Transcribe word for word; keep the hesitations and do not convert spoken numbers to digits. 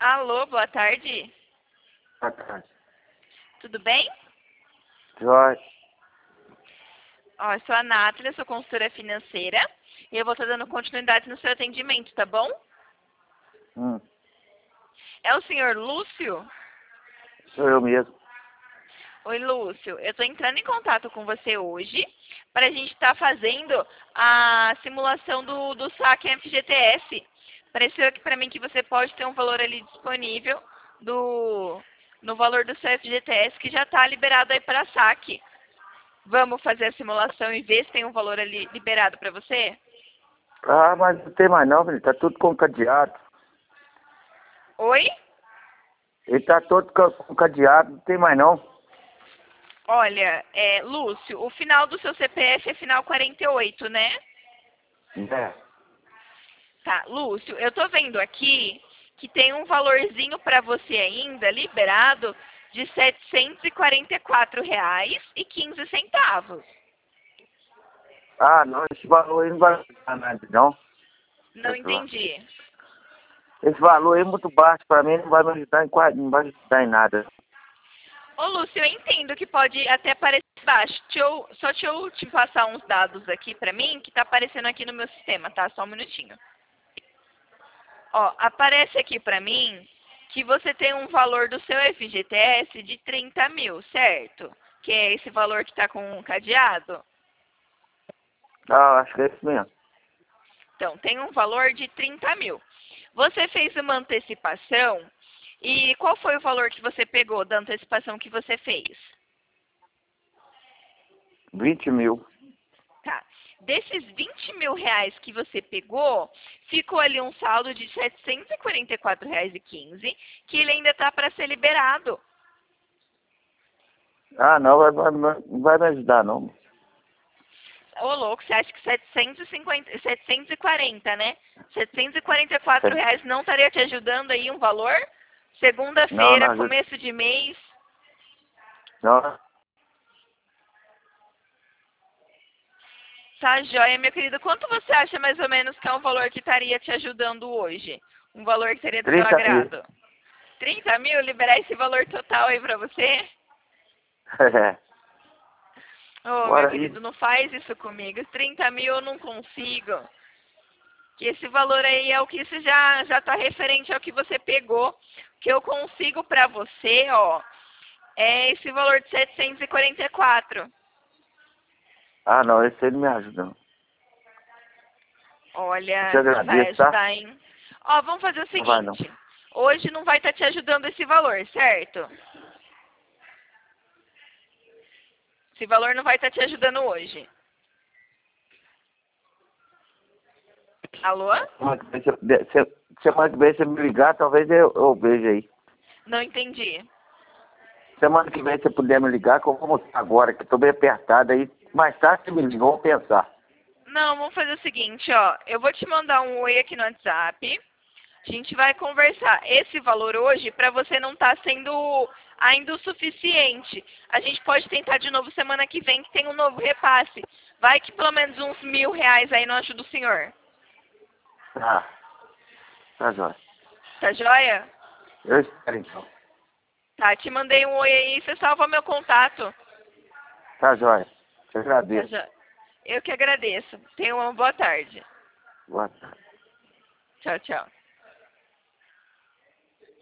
Alô, boa tarde. Boa tarde. Tudo bem? Jorge. Ó, eu sou a Nátalia, sou consultora financeira e eu vou estar dando continuidade no seu atendimento, tá bom? Hum, É o senhor Lúcio? sou eu mesmo. Oi, Lúcio. Eu estou entrando em contato com você hoje para a gente estar fazendo a simulação do, do saque F G T S. Pareceu aqui para mim que você pode ter um valor ali disponível do, no valor do seu F G T S que já está liberado aí para saque. Vamos fazer a simulação e ver se tem um valor ali liberado para você? Ah, mas não tem mais não, filho. Tá tudo com cadeado. Oi? Ele tá todo ca- com cadeado, não tem mais não. Olha, é, Lúcio, o final do seu C P F é final quarenta e oito, né? É. Tá, Lúcio, eu tô vendo aqui que tem um valorzinho para você ainda liberado de setecentos e quarenta e quatro reais e quinze centavos. Ah, não, esse valor aí não vai ajudar nada, não. Não Pessoal. entendi. Esse valor aí é muito baixo pra mim, não vai me ajudar em quase, não vai me ajudar em nada. Ô, Lúcio, eu entendo que pode até parecer baixo. Deixa eu, só deixa eu te passar uns dados aqui pra mim, que tá aparecendo aqui no meu sistema, tá? Só um minutinho. Ó, aparece aqui pra mim que você tem um valor do seu F G T S de trinta mil, certo? Que é esse valor que tá com o cadeado. Ah, acho que é isso mesmo. Então, tem um valor de trinta mil. Você fez uma antecipação e qual foi o valor que você pegou da antecipação que você fez? vinte mil. Tá. Desses vinte mil reais que você pegou, ficou ali um saldo de setecentos e quarenta e quatro reais e quinze, que ele ainda está para ser liberado. Ah, não, vai, vai, não vai me ajudar não. Ô, louco, você acha que setecentos e cinquenta, setecentos e quarenta, né? setecentos e quarenta e quatro reais não estaria te ajudando aí um valor? Não, Segunda-feira, não ajuda. começo de mês. Não. Tá, joia, meu querido. Quanto você acha mais ou menos que é um valor que estaria te ajudando hoje? Um valor que seria do seu trinta mil. agrado? trinta mil? Liberar esse valor total aí pra você? É. Ô, meu Bora aí. querido, não faz isso comigo. trinta mil eu não consigo. Que esse valor aí é o que isso já, já tá referente ao que você pegou. O que eu consigo pra você, ó, é esse valor de setecentos e quarenta e quatro. Ah, não, esse aí não me ajuda não. Eu te Olha, não vai agradeço, tá? ajudar, hein? Ó, vamos fazer o Não vai não. seguinte. Hoje não vai estar te ajudando esse valor, certo? Esse valor não vai estar te ajudando hoje. Alô? Semana que vem, se, se, semana que vem, se me ligar, talvez eu, eu veja aí. Não entendi. Semana que vem, se você puder me ligar, que eu vou mostrar agora, que eu tô bem apertado aí. Mais tarde você me liga, vamos pensar. Não, vamos fazer o seguinte, ó. Eu vou te mandar um oi aqui no WhatsApp. A gente vai conversar. Esse valor hoje, para você não tá sendo ainda o suficiente. A gente pode tentar de novo semana que vem, que tem um novo repasse. Vai que pelo menos uns mil reais aí não ajuda o senhor. Tá, tá jóia. Tá joia? Eu espero então. Tá, te mandei um oi aí, você salva meu contato. Tá jóia. Te Tá agradeço. jo- Eu que agradeço. Tenha uma boa tarde. Boa tarde. Tchau, tchau.